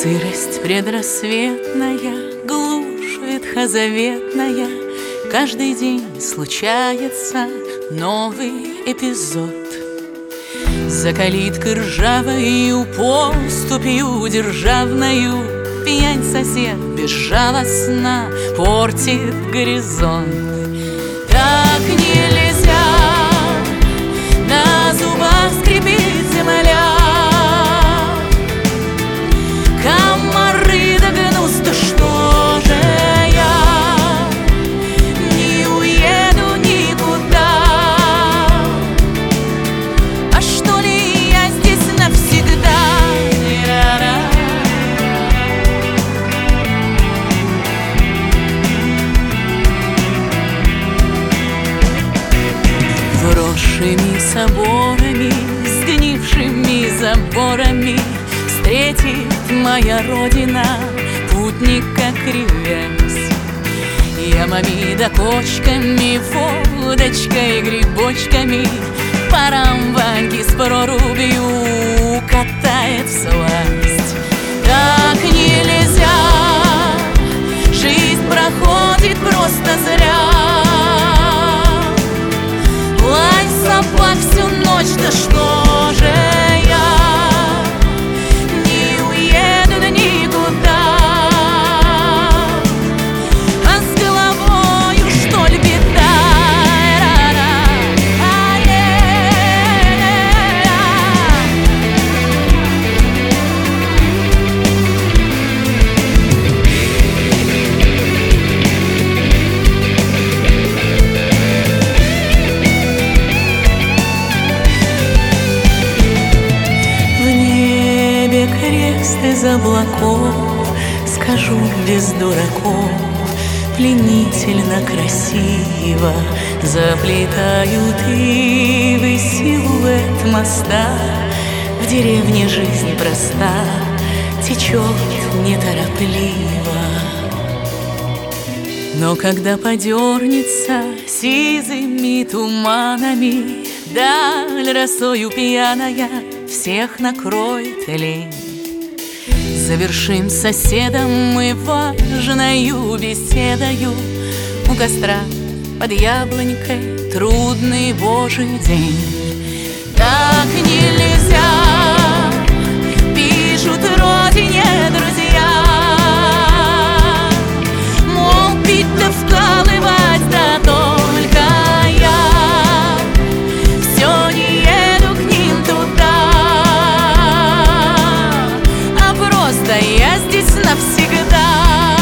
Сырость предрассветная, глушь ветхозаветная, каждый день случается новый эпизод. За калиткой ржавою, поступью державною, пьянь сосед безжалостно портит горизонт. Так нельзя, на зубах скрипит земля, комары да гнус, да что же я не уеду никуда? А что ли я здесь навсегда? Вросшими соборами, сгнившими заборами встретит моя родина путника кривясь. Ямами да кочками, водочкой, грибочками по рамваньке с прорубью катает всласть. Так нельзя, жизнь проходит просто зря. Лай собак всю ночь, да что же я не уеду да никуда? А с головою что ли беда? Крест из облаков, скажу без дураков, пленительно красиво заплетают ивы силуэт моста. В деревне жизнь проста, течет неторопливо. Но когда подернется сизыми туманами даль росою пьяная, всех накроет лень. Завершим с соседом мы важною беседою у костра под яблонькой трудный Божий день. Так нельзя, пишут родине друзья, мол, пить да вкалывать, да только я все не еду к ним туда. Да я здесь навсегда.